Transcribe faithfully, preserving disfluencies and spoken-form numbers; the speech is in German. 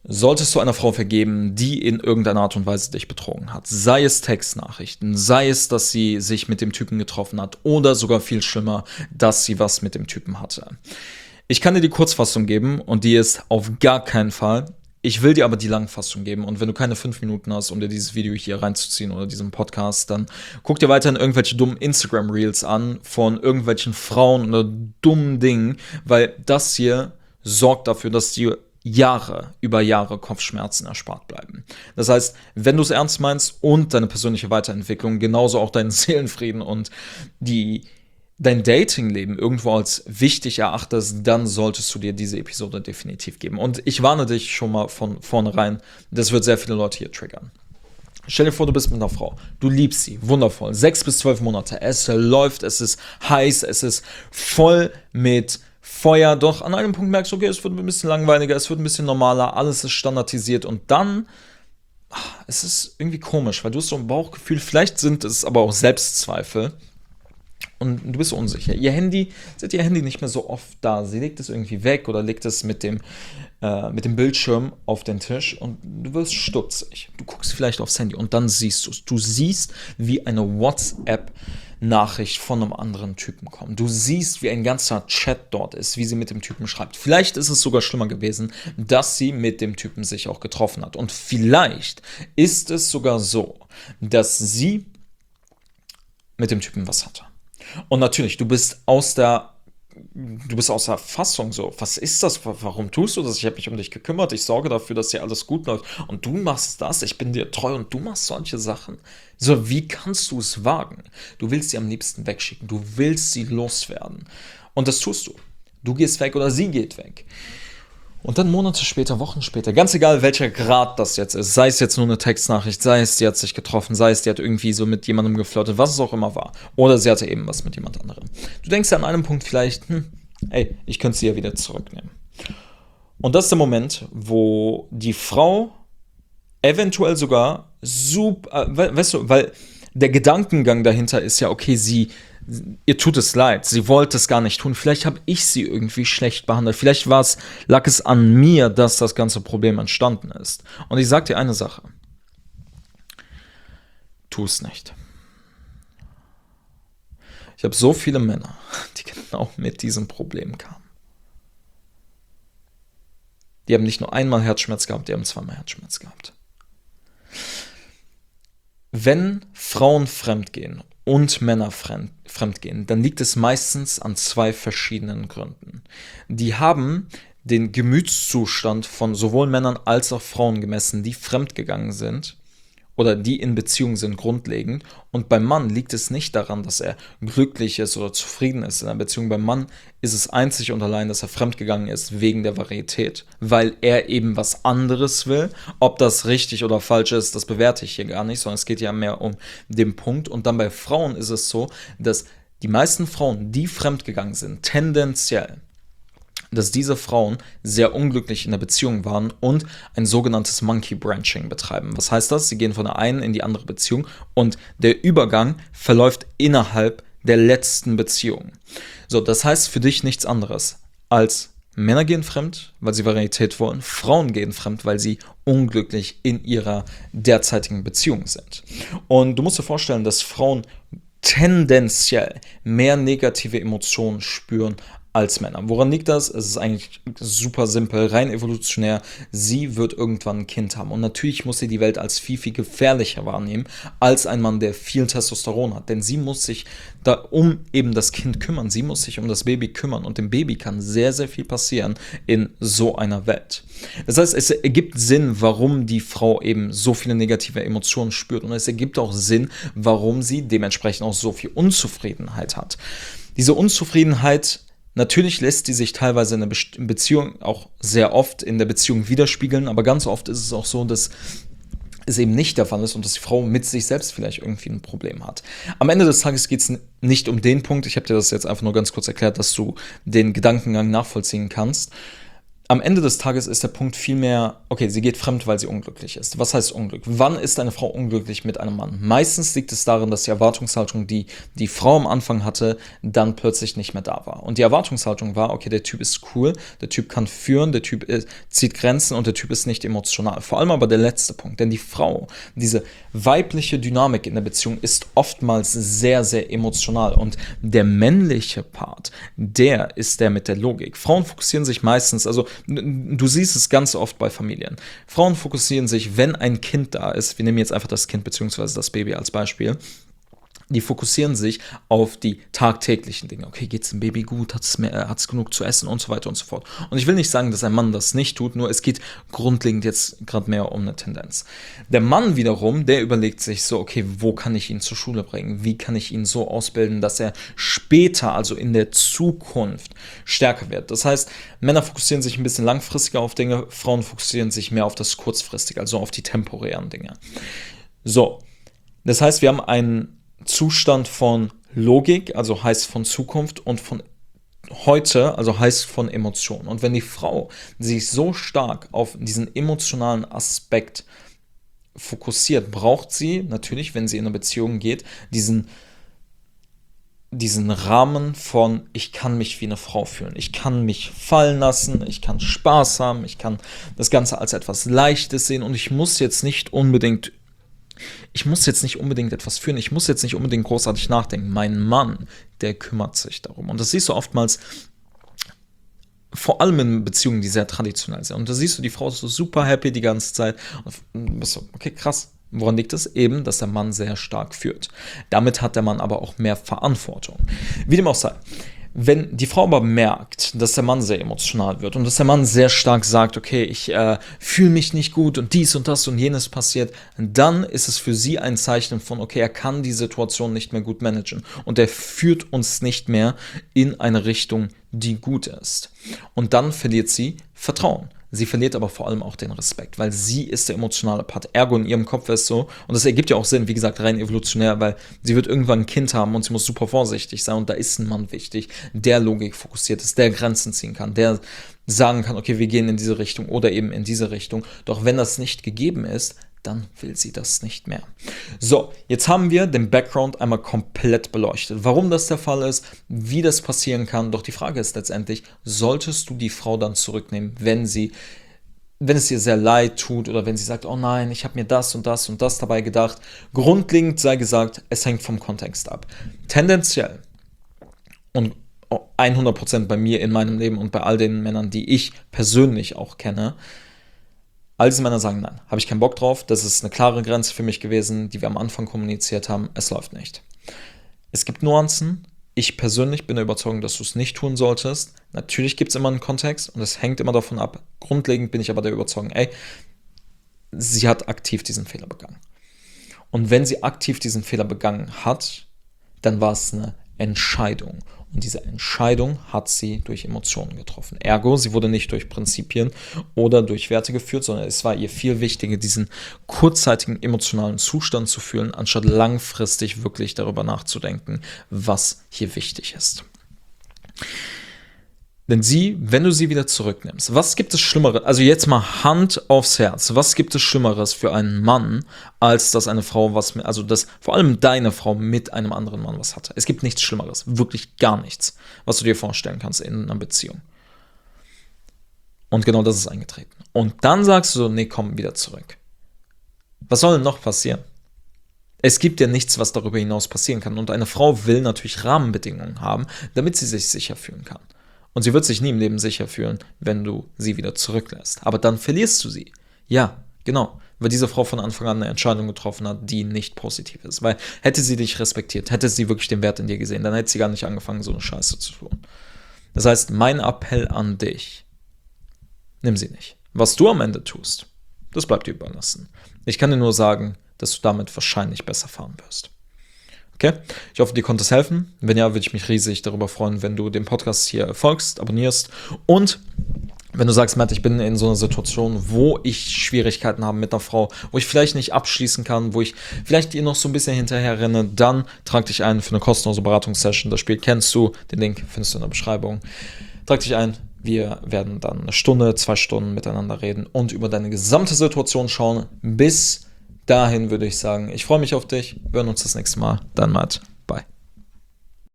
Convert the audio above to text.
Solltest du einer Frau vergeben, die in irgendeiner Art und Weise dich betrogen hat, sei es Textnachrichten, sei es, dass sie sich mit dem Typen getroffen hat oder sogar viel schlimmer, dass sie was mit dem Typen hatte. Ich kann dir die Kurzfassung geben und die ist auf gar keinen Fall. Ich will dir aber die Langfassung geben und wenn du keine fünf Minuten hast, um dir dieses Video hier reinzuziehen oder diesen Podcast, dann guck dir weiterhin irgendwelche dummen Instagram-Reels an von irgendwelchen Frauen oder dummen Dingen, weil das hier sorgt dafür, dass dir Jahre über Jahre Kopfschmerzen erspart bleiben. Das heißt, wenn du es ernst meinst und deine persönliche Weiterentwicklung, genauso auch deinen Seelenfrieden und die dein Datingleben irgendwo als wichtig erachtest, dann solltest du dir diese Episode definitiv geben. Und ich warne dich schon mal von vornherein, das wird sehr viele Leute hier triggern. Stell dir vor, du bist mit einer Frau, du liebst sie, wundervoll, sechs bis zwölf Monate, es läuft, es ist heiß, es ist voll mit Feuer, doch an einem Punkt merkst du, okay, es wird ein bisschen langweiliger, es wird ein bisschen normaler, alles ist standardisiert und dann, ach, es ist irgendwie komisch, weil du hast so ein Bauchgefühl, vielleicht sind es aber auch Selbstzweifel, und du bist unsicher. Ihr Handy, sie hat ihr Handy nicht mehr so oft da. Sie legt es irgendwie weg oder legt es mit dem, äh, mit dem Bildschirm auf den Tisch und du wirst stutzig. Du guckst vielleicht aufs Handy und dann siehst du es. Du siehst, wie eine WhatsApp-Nachricht von einem anderen Typen kommt. Du siehst, wie ein ganzer Chat dort ist, wie sie mit dem Typen schreibt. Vielleicht ist es sogar schlimmer gewesen, dass sie mit dem Typen sich auch getroffen hat. Und vielleicht ist es sogar so, dass sie mit dem Typen was hatte. Und natürlich, du bist aus der, du bist aus der Fassung so. Was ist das? Warum tust du das? Ich habe mich um dich gekümmert. Ich sorge dafür, dass dir alles gut läuft. Und du machst das. Ich bin dir treu und du machst solche Sachen. So, wie kannst du es wagen? Du willst sie am liebsten wegschicken. Du willst sie loswerden. Und das tust du. Du gehst weg oder sie geht weg. Und dann Monate später, Wochen später, ganz egal welcher Grad das jetzt ist, sei es jetzt nur eine Textnachricht, sei es, die hat sich getroffen, sei es, die hat irgendwie so mit jemandem geflirtet, was es auch immer war. Oder sie hatte eben was mit jemand anderem. Du denkst ja an einem Punkt vielleicht, hm, ey, ich könnte sie ja wieder zurücknehmen. Und das ist der Moment, wo die Frau eventuell sogar super, äh, weißt du, weil der Gedankengang dahinter ist ja, okay, sie ihr tut es leid, sie wollte es gar nicht tun, vielleicht habe ich sie irgendwie schlecht behandelt, vielleicht war es, lag es an mir, dass das ganze Problem entstanden ist. Und ich sage dir eine Sache, tu es nicht. Ich habe so viele Männer, die genau mit diesem Problem kamen. Die haben nicht nur einmal Herzschmerz gehabt, die haben zweimal Herzschmerz gehabt. Wenn Frauen fremdgehen und Männer fremd, fremdgehen, dann liegt es meistens an zwei verschiedenen Gründen. Die haben den Gemütszustand von sowohl Männern als auch Frauen gemessen, die fremdgegangen sind oder die in Beziehung sind, grundlegend. Und beim Mann liegt es nicht daran, dass er glücklich ist oder zufrieden ist in einer Beziehung. Beim Mann ist es einzig und allein, dass er fremdgegangen ist wegen der Varietät, weil er eben was anderes will. Ob das richtig oder falsch ist, das bewerte ich hier gar nicht, sondern es geht ja mehr um den Punkt. Und dann bei Frauen ist es so, dass die meisten Frauen, die fremdgegangen sind, tendenziell, dass diese Frauen sehr unglücklich in der Beziehung waren und ein sogenanntes Monkey Branching betreiben. Was heißt das? Sie gehen von der einen in die andere Beziehung und der Übergang verläuft innerhalb der letzten Beziehung. So, das heißt für dich nichts anderes als Männer gehen fremd, weil sie Varietät wollen, Frauen gehen fremd, weil sie unglücklich in ihrer derzeitigen Beziehung sind. Und du musst dir vorstellen, dass Frauen tendenziell mehr negative Emotionen spüren als Männer. Woran liegt das? Es ist eigentlich super simpel, rein evolutionär. Sie wird irgendwann ein Kind haben. Und natürlich muss sie die Welt als viel, viel gefährlicher wahrnehmen, als ein Mann, der viel Testosteron hat. Denn sie muss sich da um eben das Kind kümmern. Sie muss sich um das Baby kümmern. Und dem Baby kann sehr, sehr viel passieren in so einer Welt. Das heißt, es ergibt Sinn, warum die Frau eben so viele negative Emotionen spürt. Und es ergibt auch Sinn, warum sie dementsprechend auch so viel Unzufriedenheit hat. Diese Unzufriedenheit, natürlich lässt die sich teilweise in der Be- Beziehung auch sehr oft in der Beziehung widerspiegeln, aber ganz oft ist es auch so, dass es eben nicht der Fall ist und dass die Frau mit sich selbst vielleicht irgendwie ein Problem hat. Am Ende des Tages geht es nicht um den Punkt, ich habe dir das jetzt einfach nur ganz kurz erklärt, dass du den Gedankengang nachvollziehen kannst. am Ende des Tages ist der Punkt vielmehr, okay, sie geht fremd, weil sie unglücklich ist. Was heißt Unglück? Wann ist eine Frau unglücklich mit einem Mann? Meistens liegt es darin, dass die Erwartungshaltung, die die Frau am Anfang hatte, dann plötzlich nicht mehr da war. Und die Erwartungshaltung war, okay, der Typ ist cool, der Typ kann führen, der Typ ist, zieht Grenzen und der Typ ist nicht emotional. Vor allem aber der letzte Punkt, denn die Frau, diese weibliche Dynamik in der Beziehung ist oftmals sehr, sehr emotional. Und der männliche Part, der ist der mit der Logik. Frauen fokussieren sich meistens, also du siehst es ganz oft bei Familien. Frauen fokussieren sich, wenn ein Kind da ist, wir nehmen jetzt einfach das Kind bzw. das Baby als Beispiel, die fokussieren sich auf die tagtäglichen Dinge. Okay, geht's dem Baby gut? Hat es mehr, hat's genug zu essen und so weiter und so fort. Und ich will nicht sagen, dass ein Mann das nicht tut, nur es geht grundlegend jetzt gerade mehr um eine Tendenz. Der Mann wiederum, der überlegt sich so, okay, wo kann ich ihn zur Schule bringen? Wie kann ich ihn so ausbilden, dass er später, also in der Zukunft, stärker wird? Das heißt, Männer fokussieren sich ein bisschen langfristiger auf Dinge, Frauen fokussieren sich mehr auf das kurzfristige, also auf die temporären Dinge. So, das heißt, wir haben einen Zustand von Logik, also heißt von Zukunft, und von heute, also heißt von Emotionen. Und wenn die Frau sich so stark auf diesen emotionalen Aspekt fokussiert, braucht sie natürlich, wenn sie in eine Beziehung geht, diesen, diesen Rahmen von, ich kann mich wie eine Frau fühlen, ich kann mich fallen lassen, ich kann Spaß haben, ich kann das Ganze als etwas Leichtes sehen und ich muss jetzt nicht unbedingt Ich muss jetzt nicht unbedingt etwas führen, ich muss jetzt nicht unbedingt großartig nachdenken. Mein Mann, der kümmert sich darum. Und das siehst du oftmals, vor allem in Beziehungen, die sehr traditionell sind. Und da siehst du, die Frau ist so super happy die ganze Zeit. Und du bist so, okay, krass. Woran liegt es? Eben, dass der Mann sehr stark führt. Damit hat der Mann aber auch mehr Verantwortung. Wie dem auch sei. Wenn die Frau aber merkt, dass der Mann sehr emotional wird und dass der Mann sehr stark sagt, okay, ich äh, fühle mich nicht gut und dies und das und jenes passiert, dann ist es für sie ein Zeichen von, okay, er kann die Situation nicht mehr gut managen und er führt uns nicht mehr in eine Richtung, die gut ist. Und dann verliert sie Vertrauen. Sie verliert aber vor allem auch den Respekt, weil sie ist der emotionale Part. Ergo in ihrem Kopf ist so, und das ergibt ja auch Sinn, wie gesagt, rein evolutionär, weil sie wird irgendwann ein Kind haben und sie muss super vorsichtig sein und da ist ein Mann wichtig, der Logik fokussiert ist, der Grenzen ziehen kann, der sagen kann, okay, wir gehen in diese Richtung oder eben in diese Richtung. Doch wenn das nicht gegeben ist, dann will sie das nicht mehr. So, jetzt haben wir den Background einmal komplett beleuchtet. Warum das der Fall ist, wie das passieren kann. Doch die Frage ist letztendlich, solltest du die Frau dann zurücknehmen, wenn sie, wenn es ihr sehr leid tut oder wenn sie sagt, oh nein, ich habe mir das und das und das dabei gedacht. Grundlegend sei gesagt, es hängt vom Kontext ab. Tendenziell und hundert Prozent bei mir in meinem Leben und bei all den Männern, die ich persönlich auch kenne, all diese Männer sagen, nein, habe ich keinen Bock drauf, das ist eine klare Grenze für mich gewesen, die wir am Anfang kommuniziert haben, es läuft nicht. Es gibt Nuancen, ich persönlich bin der Überzeugung, dass du es nicht tun solltest. Natürlich gibt es immer einen Kontext und es hängt immer davon ab. Grundlegend bin ich aber der Überzeugung, ey, sie hat aktiv diesen Fehler begangen. Und wenn sie aktiv diesen Fehler begangen hat, dann war es eine Entscheidung. Und diese Entscheidung hat sie durch Emotionen getroffen. Ergo, sie wurde nicht durch Prinzipien oder durch Werte geführt, sondern es war ihr viel wichtiger, diesen kurzzeitigen emotionalen Zustand zu fühlen, anstatt langfristig wirklich darüber nachzudenken, was hier wichtig ist. Denn sie, wenn du sie wieder zurücknimmst, was gibt es Schlimmeres, also jetzt mal Hand aufs Herz, was gibt es Schlimmeres für einen Mann, als dass eine Frau was, also dass vor allem deine Frau mit einem anderen Mann was hatte? Es gibt nichts Schlimmeres, wirklich gar nichts, was du dir vorstellen kannst in einer Beziehung. Und genau das ist eingetreten. Und dann sagst du so, nee, komm wieder zurück. Was soll denn noch passieren? Es gibt ja nichts, was darüber hinaus passieren kann. Und eine Frau will natürlich Rahmenbedingungen haben, damit sie sich sicher fühlen kann. Und sie wird sich nie im Leben sicher fühlen, wenn du sie wieder zurücklässt. Aber dann verlierst du sie. Ja, genau. Weil diese Frau von Anfang an eine Entscheidung getroffen hat, die nicht positiv ist. Weil hätte sie dich respektiert, hätte sie wirklich den Wert in dir gesehen, dann hätte sie gar nicht angefangen, so eine Scheiße zu tun. Das heißt, mein Appell an dich, nimm sie nicht. Was du am Ende tust, das bleibt dir überlassen. Ich kann dir nur sagen, dass du damit wahrscheinlich besser fahren wirst. Okay? Ich hoffe, dir konnte es helfen. Wenn ja, würde ich mich riesig darüber freuen, wenn du dem Podcast hier folgst, abonnierst und wenn du sagst, Matt, ich bin in so einer Situation, wo ich Schwierigkeiten habe mit einer Frau, wo ich vielleicht nicht abschließen kann, wo ich vielleicht ihr noch so ein bisschen hinterher renne, dann trag dich ein für eine kostenlose Beratungssession. Das Spiel kennst du, den Link findest du in der Beschreibung. Trag dich ein, Wir werden dann eine Stunde, zwei Stunden miteinander reden und über deine gesamte Situation schauen. Bis dahin würde ich sagen, ich freue mich auf dich. Wir hören uns das nächste Mal. Dein Matt.